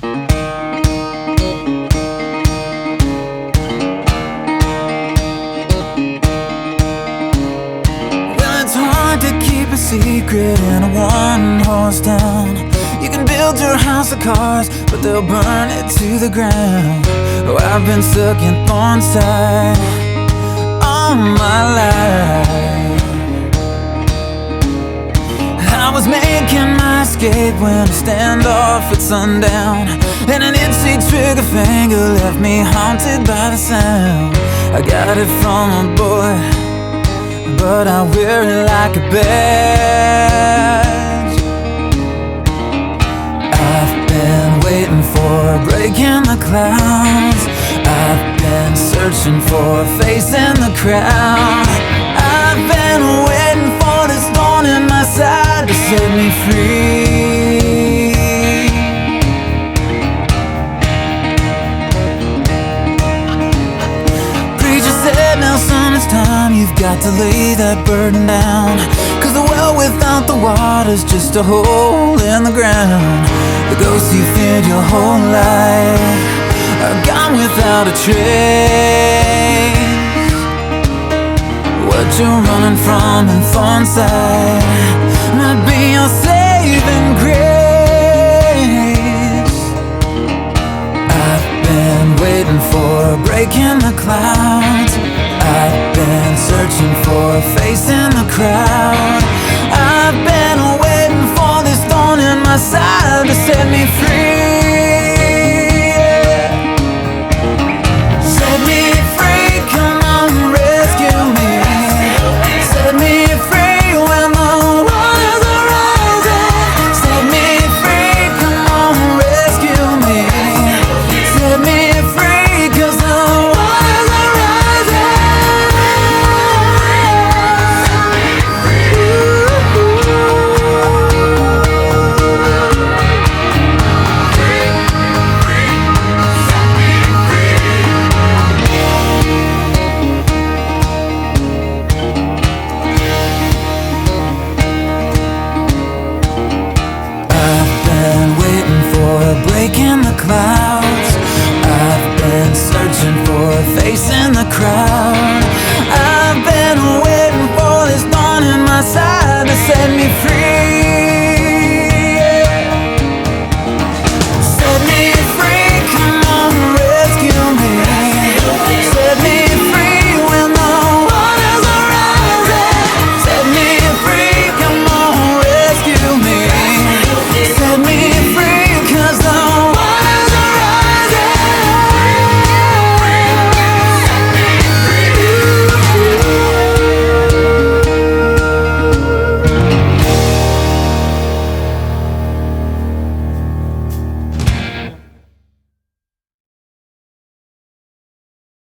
A secret in a one-horse town. You can build your house of cards, but they'll burn it to the ground. Oh, I've been stuck in Thornside all my life. I was making my escape when a standoff at sundown, and an itchy trigger finger left me haunted by the sound. I got it from a boy, but I wear it like a badge. I've been waiting for a break in the clouds. I've been searching for a face in the crowd. I've been waiting for this thorn in my side to set me free. Preacher said, now son, it's time, you've got to lay that burden down. 'Cause the well without the water's just a hole in the ground. The ghosts you feared your whole life are gone without a trace. What you're running from in Thornside